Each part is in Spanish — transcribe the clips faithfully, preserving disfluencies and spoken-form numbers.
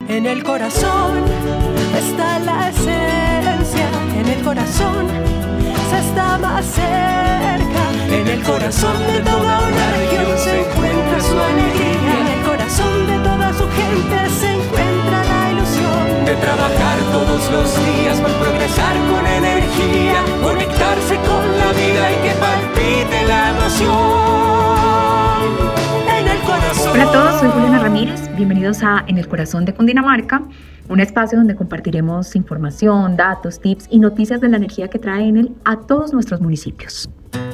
En el corazón está la esencia, en el corazón se está más cerca. En el corazón de toda una región se encuentra su alegría. En el corazón de toda su gente se encuentra la ilusión de trabajar todos los días por progresar con energía, conectarse con la vida y que palpite la emoción. En el corazón. Hola a todos, soy Juliana Ramírez. Bienvenidos a En el Corazón de Cundinamarca, un espacio donde compartiremos información, datos, tips y noticias de la energía que trae Enel a todos nuestros municipios.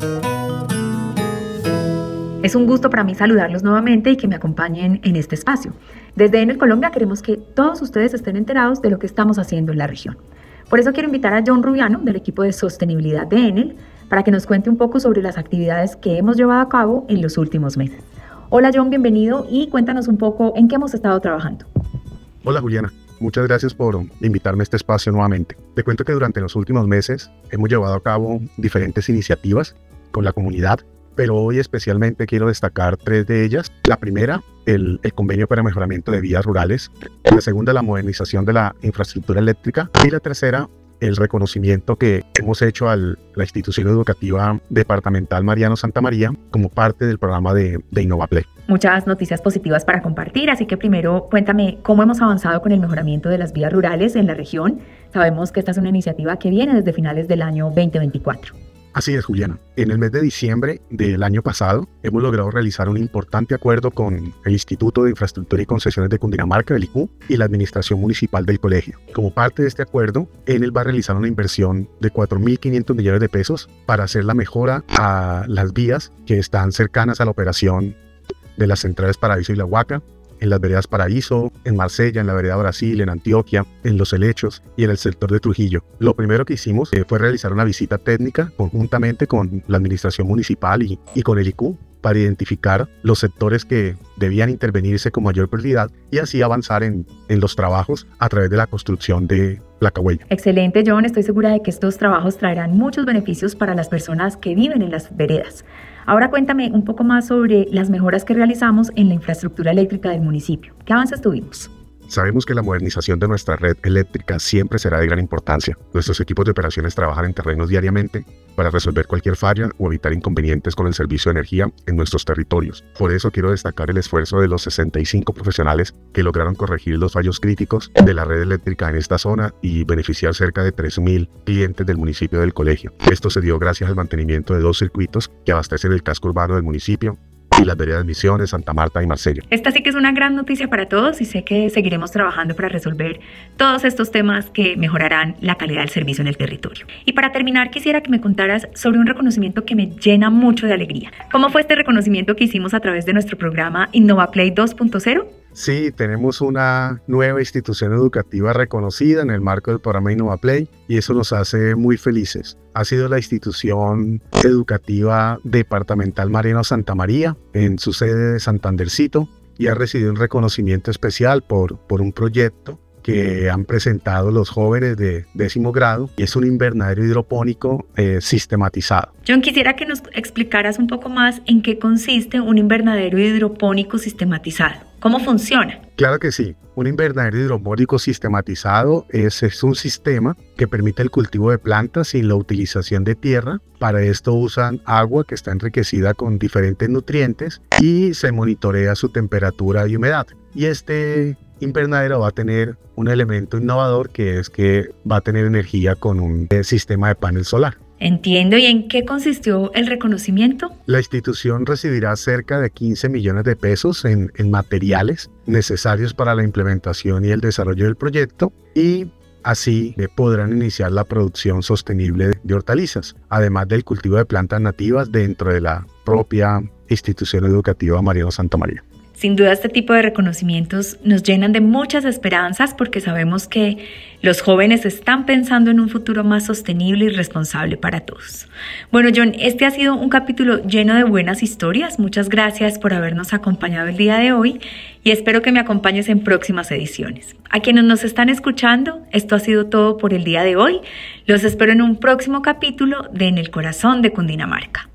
Es un gusto para mí saludarlos nuevamente y que me acompañen en este espacio. Desde Enel Colombia queremos que todos ustedes estén enterados de lo que estamos haciendo en la región. Por eso quiero invitar a John Rubiano, del equipo de sostenibilidad de Enel, para que nos cuente un poco sobre las actividades que hemos llevado a cabo en los últimos meses. Hola John, bienvenido y cuéntanos un poco en qué hemos estado trabajando. Hola Juliana, muchas gracias por invitarme a este espacio nuevamente. Te cuento que durante los últimos meses hemos llevado a cabo diferentes iniciativas con la comunidad, pero hoy especialmente quiero destacar tres de ellas. La primera, el, el convenio para mejoramiento de vías rurales. La segunda, la modernización de la infraestructura eléctrica. Y la tercera, el reconocimiento que hemos hecho a la institución educativa departamental Mariano Santamaría como parte del programa de, de InnovaPlay. Muchas noticias positivas para compartir, así que primero cuéntame cómo hemos avanzado con el mejoramiento de las vías rurales en la región. Sabemos que esta es una iniciativa que viene desde finales del año veinte veinticuatro. Así es, Juliana. En el mes de diciembre del año pasado hemos logrado realizar un importante acuerdo con el Instituto de Infraestructura y Concesiones de Cundinamarca, el I C U, y la Administración Municipal del colegio. Como parte de este acuerdo, Enel va a realizar una inversión de cuatro mil quinientos millones de pesos para hacer la mejora a las vías que están cercanas a la operación de las centrales Paraíso y La Huaca, en las veredas Paraíso, en Marsella, en la vereda Brasil, en Antioquia, en Los Helechos y en el sector de Trujillo. Lo primero que hicimos eh, fue realizar una visita técnica conjuntamente con la administración municipal y, y con el I C U para identificar los sectores que debían intervenirse con mayor prioridad y así avanzar en, en los trabajos a través de la construcción de placahuella. Excelente, John. Estoy segura de que estos trabajos traerán muchos beneficios para las personas que viven en las veredas. Ahora cuéntame un poco más sobre las mejoras que realizamos en la infraestructura eléctrica del municipio. ¿Qué avances tuvimos? Sabemos que la modernización de nuestra red eléctrica siempre será de gran importancia. Nuestros equipos de operaciones trabajan en terrenos diariamente para resolver cualquier falla o evitar inconvenientes con el servicio de energía en nuestros territorios. Por eso quiero destacar el esfuerzo de los sesenta y cinco profesionales que lograron corregir los fallos críticos de la red eléctrica en esta zona y beneficiar cerca de tres mil clientes del municipio del colegio. Esto se dio gracias al mantenimiento de dos circuitos que abastecen el casco urbano del municipio y las veredas Misiones, Santa Marta y Marsella. Esta sí que es una gran noticia para todos y sé que seguiremos trabajando para resolver todos estos temas que mejorarán la calidad del servicio en el territorio. Y para terminar, quisiera que me contaras sobre un reconocimiento que me llena mucho de alegría. ¿Cómo fue este reconocimiento que hicimos a través de nuestro programa InnovaPlay dos punto cero? Sí, tenemos una nueva institución educativa reconocida en el marco del programa InnovaPlay y eso nos hace muy felices. Ha sido la institución educativa departamental Mariano Santamaría en su sede de Santandercito y ha recibido un reconocimiento especial por, por un proyecto que han presentado los jóvenes de décimo grado y es un invernadero hidropónico eh, sistematizado. John, quisiera que nos explicaras un poco más en qué consiste un invernadero hidropónico sistematizado. ¿Cómo funciona? Claro que sí. Un invernadero hidropónico sistematizado es, es un sistema que permite el cultivo de plantas sin la utilización de tierra. Para esto usan agua que está enriquecida con diferentes nutrientes y se monitorea su temperatura y humedad. Y este invernadero va a tener un elemento innovador que es que va a tener energía con un eh, sistema de panel solar. Entiendo. ¿Y en qué consistió el reconocimiento? La institución recibirá cerca de quince millones de pesos en, en materiales necesarios para la implementación y el desarrollo del proyecto y así eh, podrán iniciar la producción sostenible de, de hortalizas, además del cultivo de plantas nativas dentro de la propia institución educativa Mariano Santamaría. Sin duda este tipo de reconocimientos nos llenan de muchas esperanzas porque sabemos que los jóvenes están pensando en un futuro más sostenible y responsable para todos. Bueno, John, este ha sido un capítulo lleno de buenas historias. Muchas gracias por habernos acompañado el día de hoy y espero que me acompañes en próximas ediciones. A quienes nos están escuchando, esto ha sido todo por el día de hoy. Los espero en un próximo capítulo de En el Corazón de Cundinamarca.